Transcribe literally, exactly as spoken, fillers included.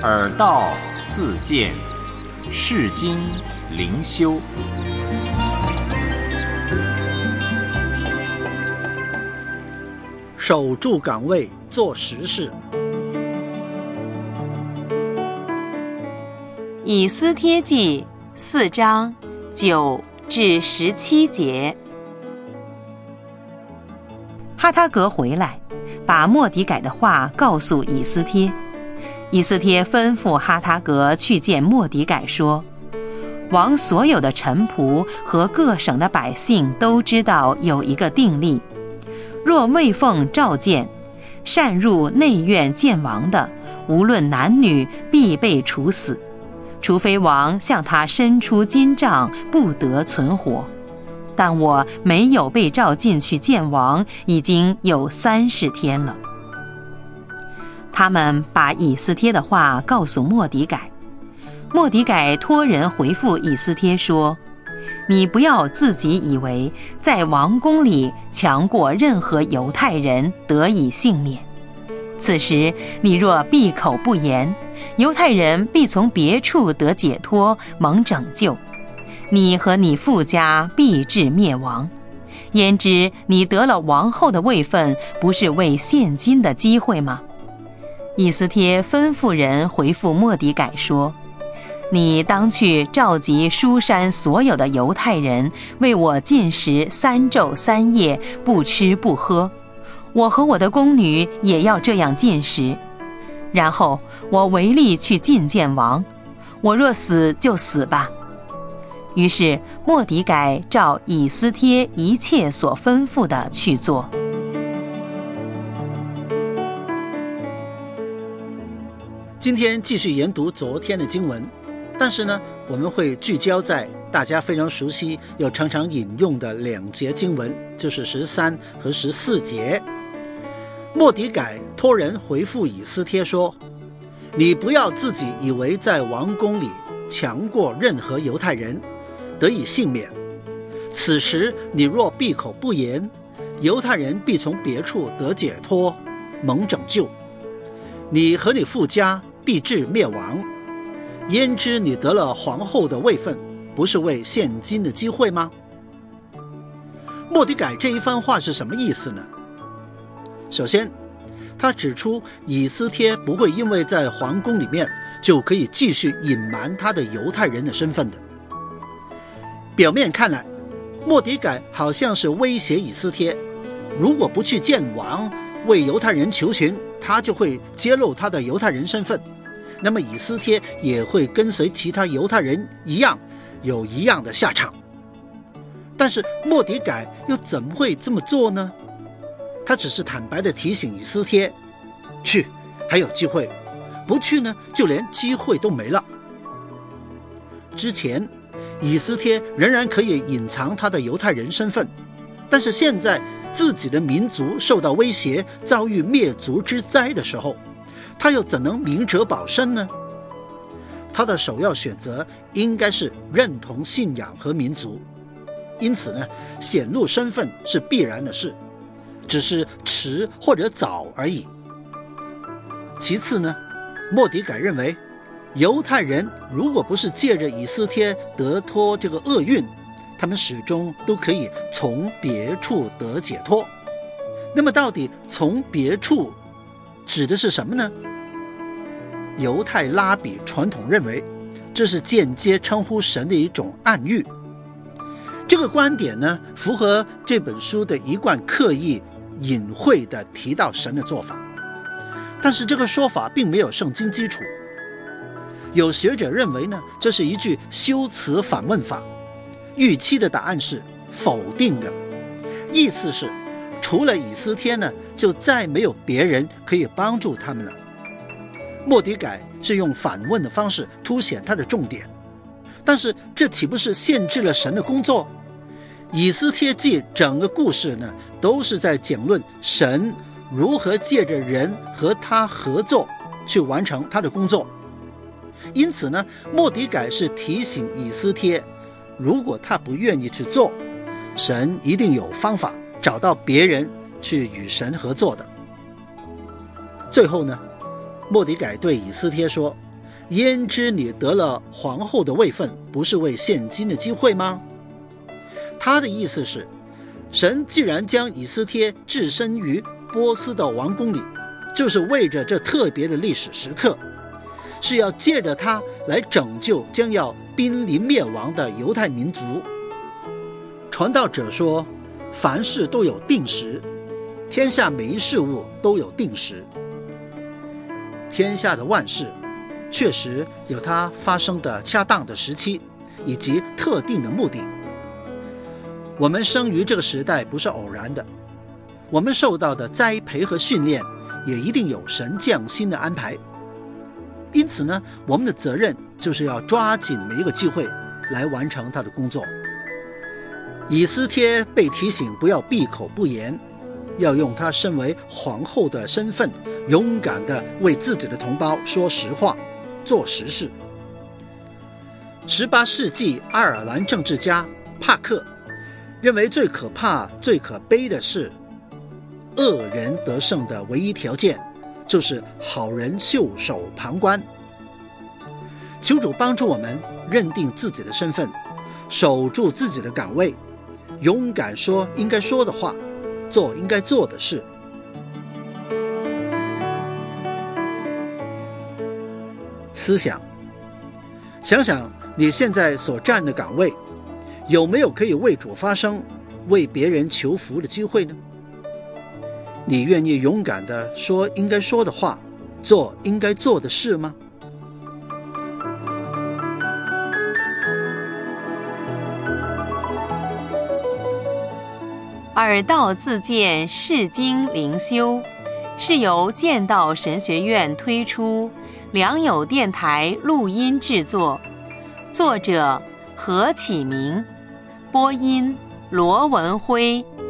尔道自见，是经灵修。 守住岗位，做实事。 以斯帖记四章九至十七节。哈他格回来，把末底改的话告诉以斯帖。以斯帖吩咐哈他格去见末底改，说：王所有的臣仆和各省的百姓都知道有一个定例，若未奉召见，擅入内院见王的，无论男女，必被处死，除非王向他伸出金杖，不得存活。但我没有被召进去见王，已经有三十天了。他们把以斯帖的话告诉末底改，末底改托人回复以斯帖说：你不要自己以为在王宫里强过任何犹太人，得以幸免。此时你若闭口不言，犹太人必从别处得解脱，蒙拯救，你和你父家必至灭亡。焉知你得了王后的位分，不是为现今的机会吗？以斯帖吩咐人回复末底改说：你当去召集书珊所有的犹太人，为我禁食三昼三夜，不吃不喝。我和我的宫女也要这样禁食。然后我违例去觐见王，我若死就死吧。于是末底改照以斯帖一切所吩咐的去做。 今天继续研读昨天的经文，但是呢，我们会聚焦在大家非常熟悉又常常引用的两节经文，就是十三和十四节。末底改托人回复以斯帖说：你不要自己以为在王宫里强过任何犹太人，得以幸免。此时你若闭口不言，犹太人必从别处得解脱，蒙拯救，你和你父家必至灭亡。焉知你得了皇后的位分，不是为现今的机会吗？末底改这一番话是什么意思呢？首先，他指出以斯帖不会因为在皇宫里面就可以继续隐瞒他的犹太人的身份的。表面看来，末底改好像是威胁以斯帖，如果不去见王为犹太人求情，他就会揭露他的犹太人身份，那么以斯帖也会跟随其他犹太人一样有一样的下场。但是末底改又怎么会这么做呢？他只是坦白地提醒以斯帖，去还有机会，不去呢就连机会都没了。之前以斯帖仍然可以隐藏他的犹太人身份，但是现在自己的民族受到威胁，遭遇灭族之灾的时候，他又怎能明哲保身呢？他的首要选择应该是认同信仰和民族，因此呢，显露身份是必然的事，只是迟或者早而已。其次呢，末底改认为，犹太人如果不是借着以斯帖得脱这个厄运，他们始终都可以从别处得解脱。那么到底从别处指的是什么呢？犹太拉比传统认为，这是间接称呼神的一种暗喻。这个观点呢，符合这本书的一贯刻意隐晦地提到神的做法，但是这个说法并没有圣经基础。有学者认为呢，这是一句修辞反问法，预期的答案是否定的，意思是除了以斯帖呢，就再没有别人可以帮助他们了。末底改是用反问的方式凸显他的重点，但是这岂不是限制了神的工作？以斯帖记整个故事呢，都是在讲论神如何借着人和他合作去完成他的工作。因此呢，末底改是提醒以斯帖，如果他不愿意去做，神一定有方法找到别人去与神合作的。最后呢，末底改对以斯帖说， 焉知你得了皇后的位分，不是为现今的机会吗？他的意思是，神既然将以斯帖置身于波斯的王宫里，就是为着这特别的历史时刻，是要借着他来拯救将要濒临灭亡的犹太民族。传道者说，凡事都有定时，天下每一事物都有定时。天下的万事确实有它发生的恰当的时期，以及特定的目的。我们生于这个时代不是偶然的，我们受到的栽培和训练也一定有神匠心的安排。因此呢，我们的责任就是要抓紧每一个机会来完成他的工作。以斯帖被提醒不要闭口不言，要用他身为皇后的身份，勇敢地为自己的同胞说实话，做实事。十八世纪爱尔兰政治家帕克认为，最可怕最可悲的是，恶人得胜的唯一条件就是好人袖手旁观。求主帮助我们认定自己的身份，守住自己的岗位，勇敢说应该说的话，做应该做的事。思想，想想你现在所站的岗位，有没有可以为主发声、为别人求福的机会呢？你愿意勇敢地说应该说的话，做应该做的事吗？ 耳道自荐释经灵修是由剑道神学院推出，良友电台录音制作，作者何启明，播音罗文辉。